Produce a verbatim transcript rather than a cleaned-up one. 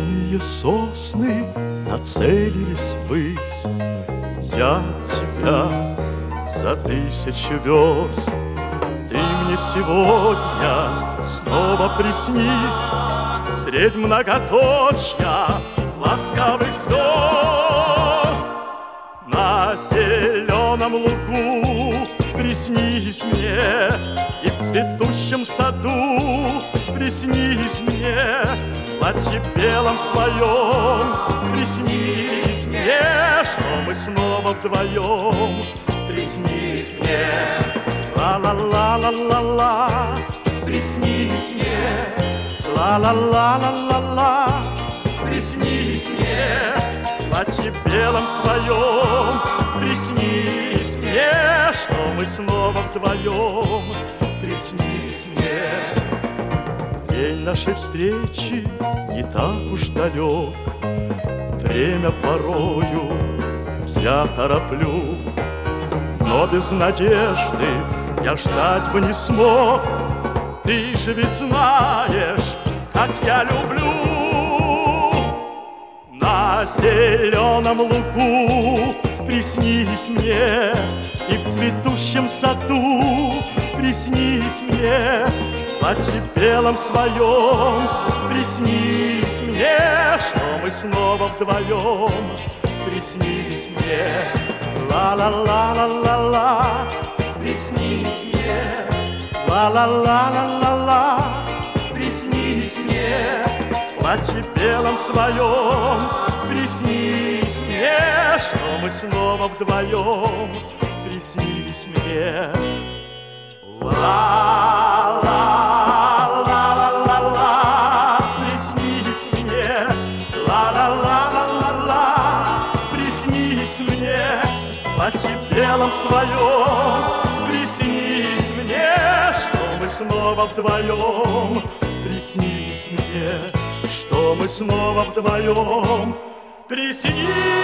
Дальние сосны нацелились ввысь. Я тебя за тысячу верст. Ты мне сегодня снова приснись средь многоточья ласкавых звезд. На зеленом лугу приснись мне, и в цветущем саду приснись мне, в платье белом своем приснись мне, что мы снова вдвоем. Приснись мне, ла-ла-ла-ла-ла-ла, приснись мне, ла-ла-ла-ла-ла-ла, приснись мне, в платье белом своем приснись мне, что мы снова вдвоем. Приснись мне. День нашей встречи не так уж далек, время порою я тороплю, но без надежды я ждать бы не смог. Ты же ведь знаешь, как я люблю. На зеленом лугу приснись мне, и в цветущем саду приснись мне, в платье белом своем приснись мне, что мы снова вдвоем. Приснись мне, ла-ла-ла-ла-ла-ла, приснись мне, ла-ла-ла-ла-ла-ла, приснись мне, в платье белом своем приснись мне, что мы снова вдвоем. Приснись мне. Ла-ла-ла-ла-ла-ла, приснись мне, ла-ла-ла-ла-ла-ла, приснись мне, в платье белом своем приснись мне, что мы снова вдвоем. Приснись мне, что мы снова вдвоем. Приснись.